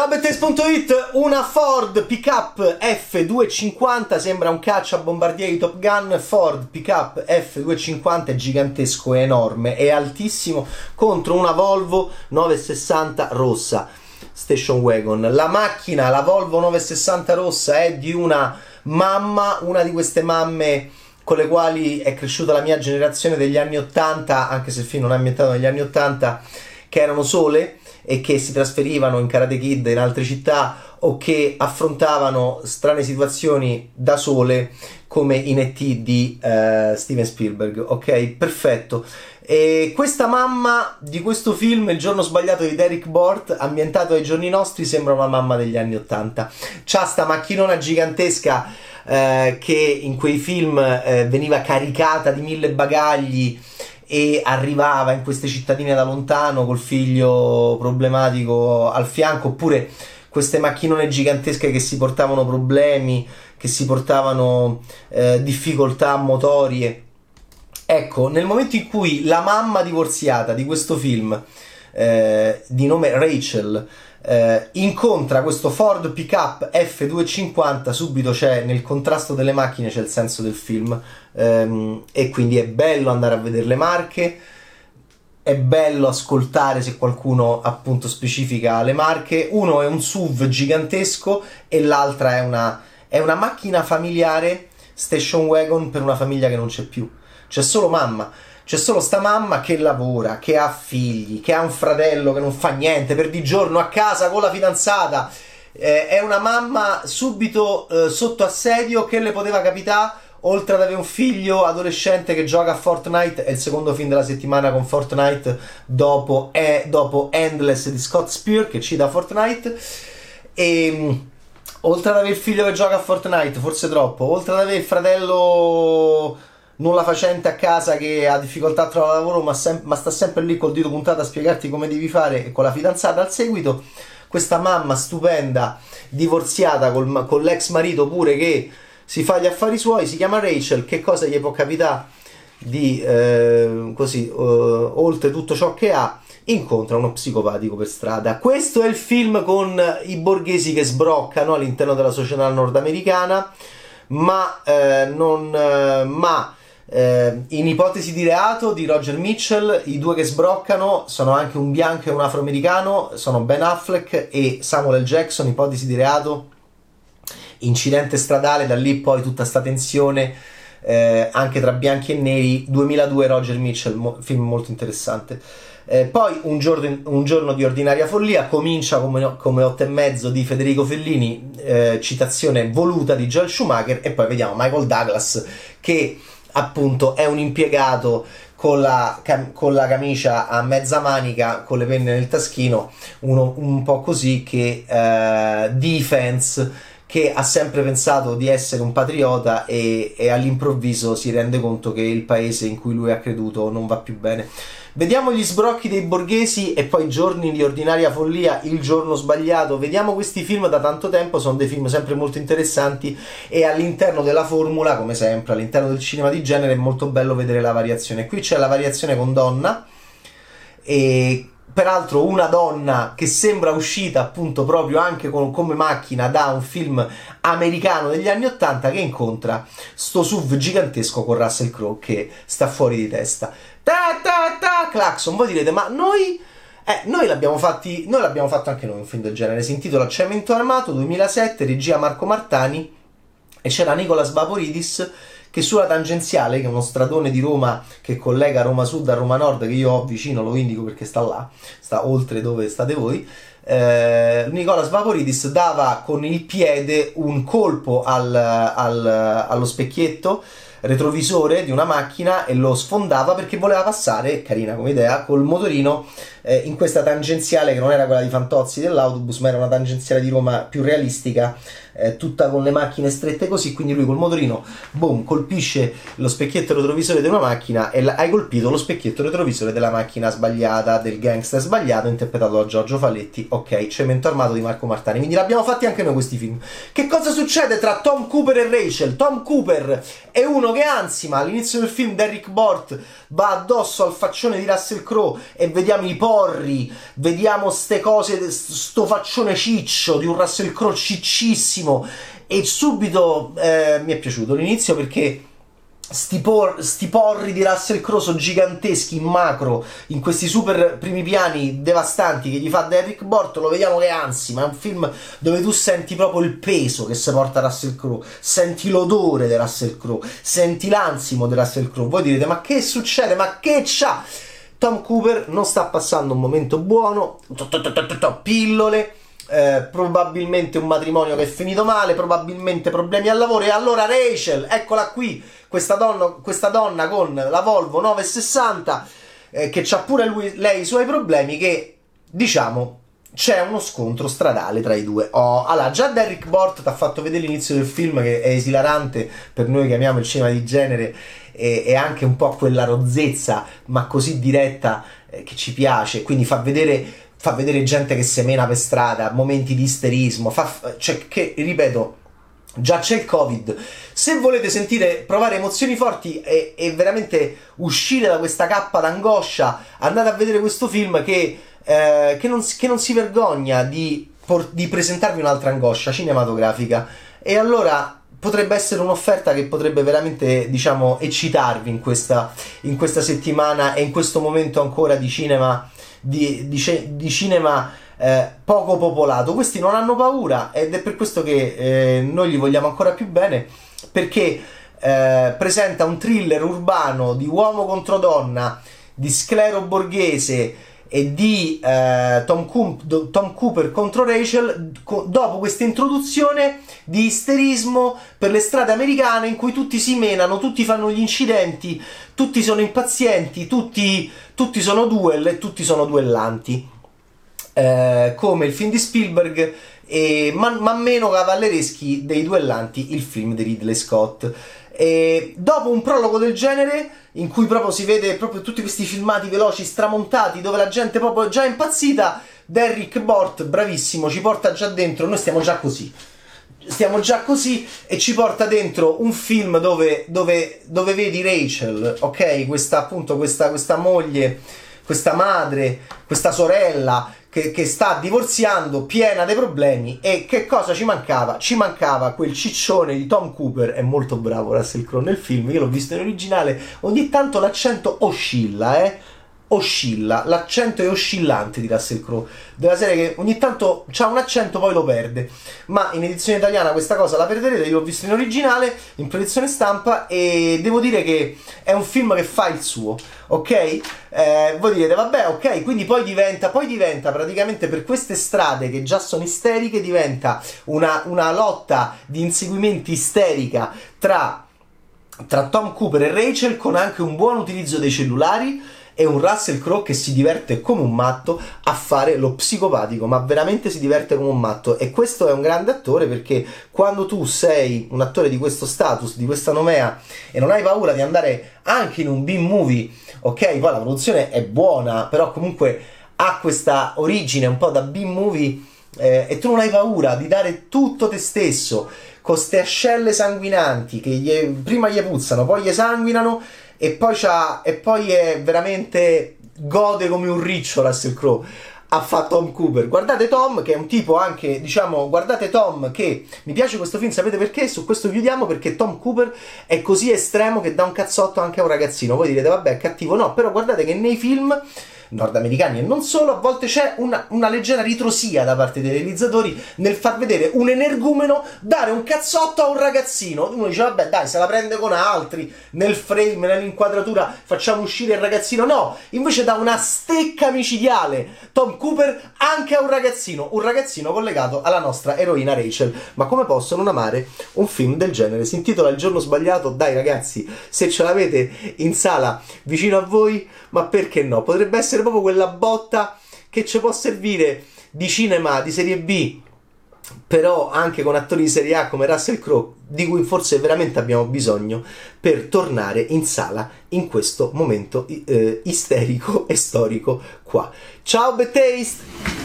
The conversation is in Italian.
Ciao Bettes.it, una Ford Pickup F250, sembra un cacciabombardieri Top Gun. Ford Pickup F250 è gigantesco, è enorme, è altissimo, contro una Volvo 960 rossa Station Wagon. La macchina, la Volvo 960 rossa, è di una mamma, una di queste mamme con le quali è cresciuta la mia generazione degli anni 80, anche se il film non è ambientato negli anni 80, che erano sole e che si trasferivano in Karate Kid in altre città o che affrontavano strane situazioni da sole come in E.T. di Steven Spielberg. Ok, perfetto. E questa mamma di questo film, Il giorno sbagliato di Derek Bort, ambientato ai giorni nostri, sembra una mamma degli anni 80. C'ha sta macchinona gigantesca che in quei film veniva caricata di 1000 bagagli e arrivava in queste cittadine da lontano col figlio problematico al fianco, oppure queste macchinone gigantesche che si portavano problemi, che si portavano difficoltà motorie. Ecco, nel momento in cui la mamma divorziata di questo film, di nome Rachel, incontra questo Ford Pickup F250, subito c'è, nel contrasto delle macchine c'è il senso del film, e quindi è bello andare a vedere le marche, è bello ascoltare se qualcuno appunto specifica le marche. Uno è un SUV gigantesco e l'altra è una macchina familiare Station Wagon per una famiglia che non c'è più, c'è solo mamma. C'è solo sta mamma che lavora, che ha figli, che ha un fratello che non fa niente, per di giorno a casa con la fidanzata. È una mamma subito sotto assedio. Che le poteva capitare? Oltre ad avere un figlio adolescente che gioca a Fortnite, è il secondo film della settimana con Fortnite dopo Endless di Scott Spear, che cita Fortnite. E oltre ad avere il figlio che gioca a Fortnite, forse troppo, oltre ad avere il fratello nulla facente a casa che ha difficoltà a trovare lavoro, ma sta sempre lì col dito puntato a spiegarti come devi fare, e con la fidanzata al seguito, questa mamma stupenda, divorziata con l'ex marito pure, che si fa gli affari suoi, si chiama Rachel. Che cosa gli può capitare di oltre tutto ciò che ha? Incontra uno psicopatico per strada. Questo è il film con i borghesi che sbroccano all'interno della società nordamericana, in Ipotesi di reato di Roger Mitchell i due che sbroccano sono anche un bianco e un afroamericano, sono Ben Affleck e Samuel L. Jackson. Ipotesi di reato, incidente stradale, da lì poi tutta sta tensione anche tra bianchi e neri. 2002 Roger Mitchell, film molto interessante. Poi un giorno di ordinaria follia comincia come 8 e mezzo di Federico Fellini, citazione voluta di Joel Schumacher, e poi vediamo Michael Douglas che appunto è un impiegato con la camicia a mezza manica, con le penne nel taschino, uno un po' così, che defense, che ha sempre pensato di essere un patriota e all'improvviso si rende conto che il paese in cui lui ha creduto non va più bene. Vediamo gli sbrocchi dei borghesi e poi Giorni di ordinaria follia, Il giorno sbagliato. Vediamo questi film da tanto tempo, sono dei film sempre molto interessanti, e all'interno della formula, come sempre, all'interno del cinema di genere, è molto bello vedere la variazione. Qui c'è la variazione con donna, e peraltro una donna che sembra uscita appunto proprio anche come macchina da un film americano degli anni 80, che incontra sto SUV gigantesco con Russell Crowe che sta fuori di testa. Clacson. Voi direte, ma noi l'abbiamo fatto anche noi un film del genere. Si intitola Cemento Armato, 2007, regia Marco Martani, e c'era Nicolas Vaporidis che sulla tangenziale, che è uno stradone di Roma che collega Roma Sud a Roma Nord, che io ho vicino, lo indico perché sta là, sta oltre dove state voi. Nicolas Vaporidis dava con il piede un colpo allo specchietto retrovisore di una macchina e lo sfondava perché voleva passare, carina come idea, col motorino in questa tangenziale che non era quella di Fantozzi dell'autobus, ma era una tangenziale di Roma più realistica, tutta con le macchine strette così. Quindi lui col motorino, boom, colpisce lo specchietto retrovisore di una macchina, e hai colpito lo specchietto retrovisore della macchina sbagliata, del gangster sbagliato, interpretato da Giorgio Faletti. Ok, Cemento Armato di Marco Martani. Quindi l'abbiamo fatti anche noi questi film. Che cosa succede tra Tom Cooper e Rachel? Tom Cooper è uno vediamo che ansima. All'inizio del film Derek Bort va addosso al faccione di Russell Crowe e vediamo i porri, vediamo ste cose, sto faccione ciccio di un Russell Crowe ciccissimo, e subito mi è piaciuto l'inizio perché sti porri di Russell Crowe sono giganteschi in macro, in questi super primi piani devastanti che gli fa Derek Bort. Lo vediamo che ansima, è un film dove tu senti proprio il peso che si porta Russell Crowe, senti l'odore di Russell Crowe, senti l'ansimo di Russell Crowe. Voi direte: ma che succede? Ma che c'ha? Tom Cooper non sta passando un momento buono, pillole, probabilmente un matrimonio che è finito male, probabilmente problemi al lavoro. E allora Rachel, eccola qui, questa donna con la Volvo 960, che c'ha pure lei i suoi problemi, che diciamo c'è uno scontro stradale tra i due. Allora, già Derek Bort ti ha fatto vedere l'inizio del film, che è esilarante per noi che amiamo il cinema di genere, e anche un po' quella rozzezza ma così diretta che ci piace. Quindi fa vedere gente che semena per strada, momenti di isterismo, cioè, che ripeto, già c'è il Covid. Se volete provare emozioni forti e veramente uscire da questa cappa d'angoscia, andate a vedere questo film che non si vergogna di presentarvi un'altra angoscia cinematografica. E allora potrebbe essere un'offerta che potrebbe veramente, diciamo, eccitarvi in questa settimana e in questo momento ancora di cinema di cinema poco popolato. Questi non hanno paura, ed è per questo che noi li vogliamo ancora più bene, perché presenta un thriller urbano di uomo contro donna, di sclero borghese e di Tom Cooper contro Rachel, dopo questa introduzione di isterismo per le strade americane, in cui tutti si menano, tutti fanno gli incidenti, tutti sono impazienti, tutti sono duel e tutti sono duellanti, come il film di Spielberg, ma meno cavallereschi dei duellanti il film di Ridley Scott. E dopo un prologo del genere, in cui proprio si vede proprio tutti questi filmati veloci stramontati dove la gente proprio già è impazzita, Derek Bort, bravissimo, ci porta già dentro. Noi stiamo già così e ci porta dentro un film dove vedi Rachel, ok, questa moglie, questa madre, questa sorella che sta divorziando, piena dei problemi. E che cosa ci mancava? Ci mancava quel ciccione di Tom Cooper. È molto bravo Russell Crowe nel film, io l'ho visto in originale, ogni tanto l'accento oscilla, l'accento è oscillante di Russell Crowe, della serie, che ogni tanto c'ha un accento poi lo perde, ma in edizione italiana questa cosa la perderete. Io l'ho visto in originale, in proiezione stampa, e devo dire che è un film che fa il suo, ok? Voi direte: vabbè, ok, quindi poi diventa praticamente, per queste strade che già sono isteriche, diventa una lotta di inseguimenti isterica tra Tom Cooper e Rachel, con anche un buon utilizzo dei cellulari e un Russell Crowe che si diverte come un matto a fare lo psicopatico, ma veramente si diverte come un matto. E questo è un grande attore, perché quando tu sei un attore di questo status, di questa nomea, e non hai paura di andare anche in un B-movie, ok, poi la produzione è buona, però comunque ha questa origine un po' da B-movie, e tu non hai paura di dare tutto te stesso, con ste ascelle sanguinanti che prima gli puzzano, poi gli sanguinano, e poi è veramente, gode come un riccio Russell Crowe a fa Tom Cooper. Guardate Tom, che è un tipo anche, diciamo, guardate Tom, che mi piace questo film, sapete perché? Su questo chiudiamo, perché Tom Cooper è così estremo che dà un cazzotto anche a un ragazzino. Voi direte: vabbè, è cattivo. No, però guardate che nei film nordamericani e non solo, a volte c'è una leggera ritrosia da parte dei realizzatori nel far vedere un energumeno dare un cazzotto a un ragazzino. Uno dice: vabbè, dai, se la prende con altri, nel frame, nell'inquadratura, facciamo uscire il ragazzino. No, invece dà una stecca micidiale Tom Cooper anche a un ragazzino collegato alla nostra eroina Rachel. Ma come posso non amare un film del genere? Si intitola Il giorno sbagliato. Dai ragazzi, se ce l'avete in sala vicino a voi, ma perché no? Potrebbe essere proprio quella botta che ci può servire di cinema di serie B, però anche con attori di serie A come Russell Crowe, di cui forse veramente abbiamo bisogno per tornare in sala in questo momento isterico e storico qua. Ciao Bad Taste!